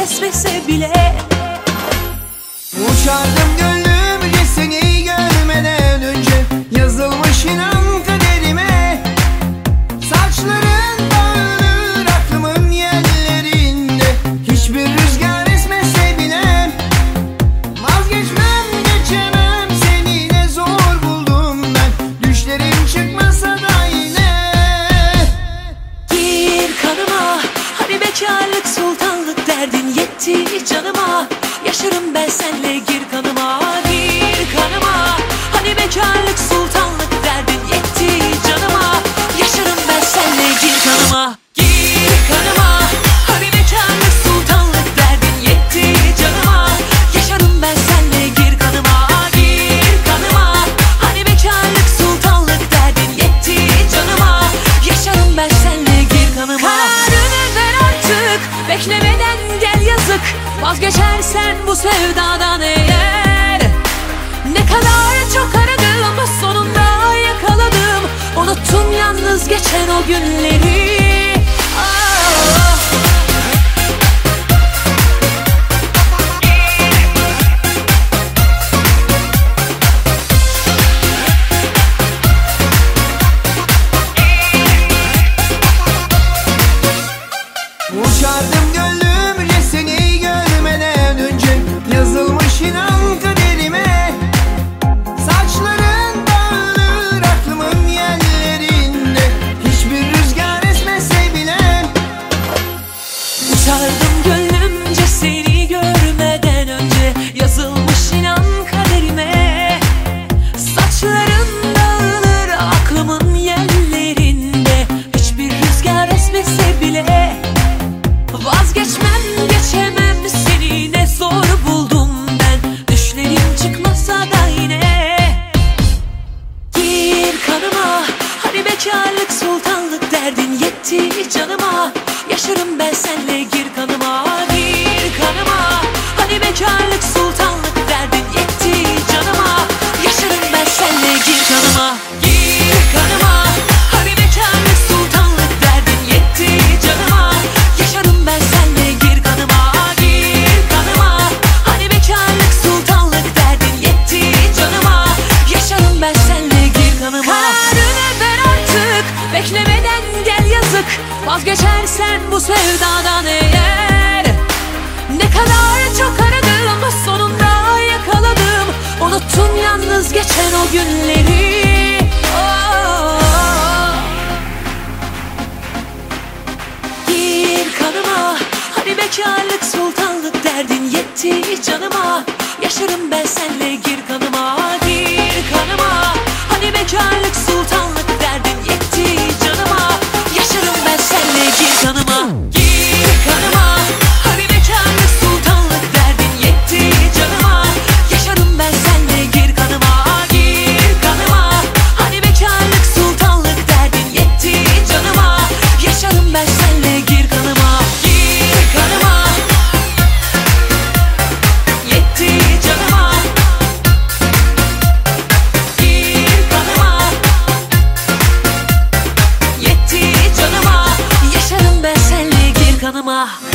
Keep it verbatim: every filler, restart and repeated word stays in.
esmese bile. Uçardım gönlümce seni görmeden önce, yazılmış inan kaderime. Saçların dağılır aklımın yerlerinde, hiçbir rüzgar esmese bile. Vazgeçmem geçemem seni, ne zor buldum ben, düşlerim çıkmasa da yine. Gir kanıma, hani bekarlık sultanlık derdin yetti canıma. Yaşarım ben senle, gir kanıma, gir kanıma. Hani bekarlık sultanlık derdin yetti canıma. Yaşarım ben senle, gir kanıma, gir kanıma. Hani bekarlık sultanlık derdin yetti canıma. Yaşarım ben senle, gir kanıma, gir kanıma. Hani bekarlık sultanlık derdin yetti canıma. Yaşarım ben senle, gir kanıma. Kararını ver artık, beklemeden gel yazık. Vazgeçersen bu sevdadan eğer, ne kadar çok aradım sonunda yakaladım. Unuttum yalnız geçen o günleri. Ah. Uçardım gönlümce seni görmeden önce, yazılmış inan kaderime. Saçların dağılır aklımın yerlerinde, hiçbir rüzgar esmese bile. Uçardım gönlümce seni görmeden önce, yazılmış inan kaderime. Saçların dağılır aklımın yerlerinde, hiçbir rüzgar esmese bile. Vazgeçmem geçemem seni, ne zor buldum ben, düşlerim çıkmasa da yine. Gir kanıma, hani bekarlık sultanlık derdin yetti canıma. Yaşarım ben senle, gir kanıma, gir kanıma. Hani bekarlık sultanlık derdin yetti canıma. Yaşarım ben senle, gir kanıma, gir kanıma. Hani bekarlık sultanlık derdin yetti canıma. Yaşarım ben senle, gir kanıma, gir kanıma. Hani bekarlık sultanlık derdin yetti canıma. Yaşarım ben senle, gir kanıma. Kararını ver artık, beklemeden gel yazık. Vazgeçersen bu sevdadan eğer, ne kadar çok aradım sonunda yakaladım. Unuttum yalnız geçen o günleri. Oh. Gir kanıma, hani bekarlık sultanlık derdin yetti canıma. Yaşarım ben senle, gir kanıma, gir kanıma. Hani bekarlık sultanlık derdin yetti canıma. Yaşarım ben senle, gir kanıma, gir kanıma. Hani bekarlık sultanlık derdin yetti canıma. Yaşarım ben senle, gir kanıma, gir kanıma. Hani bekarlık sultanlık derdin yetti canıma. Yaşarım ben senle, gir kanıma, gir kanıma. Yetti canıma, gir kanıma. Yetti canıma. Yaşarım ben senle, gir kanıma.